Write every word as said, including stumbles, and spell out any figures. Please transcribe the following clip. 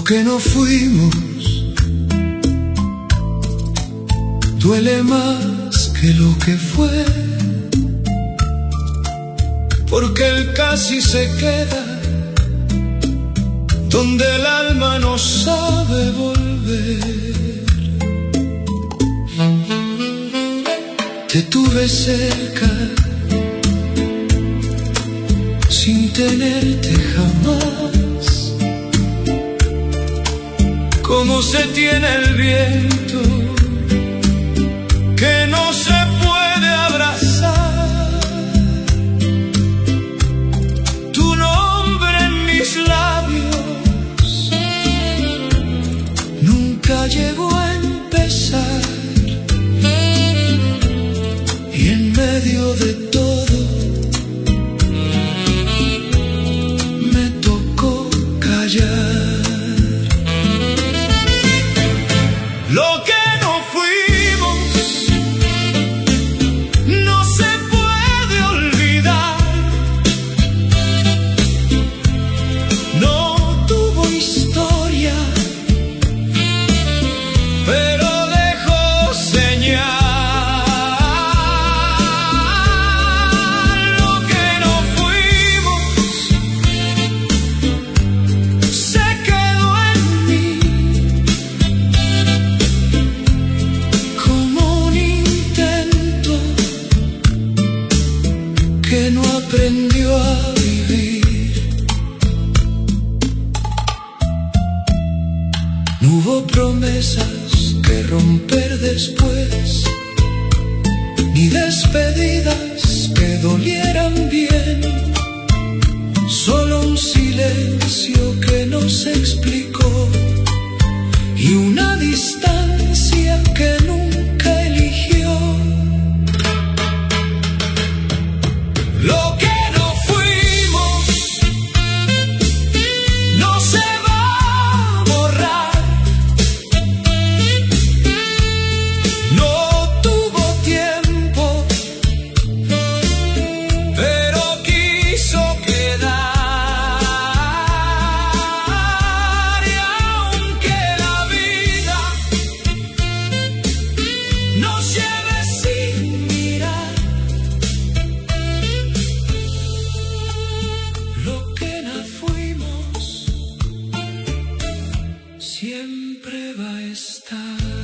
que no fuimos duele más que lo que fue, porque el casi se queda donde el alma no sabe volver. Te tuve cerca sin tenerte jamás, como se tiene el viento que no se puede abrazar. Tu nombre en mis labios nunca llegó a empezar, y en medio de todo me tocó callar. Lo que promesas que romper después, ni despedidas que dolieran bien, solo un silencio que no se explicó y una distancia que nunca eligió. Lo que no fuimos no se va a borrar. Siempre va a estar.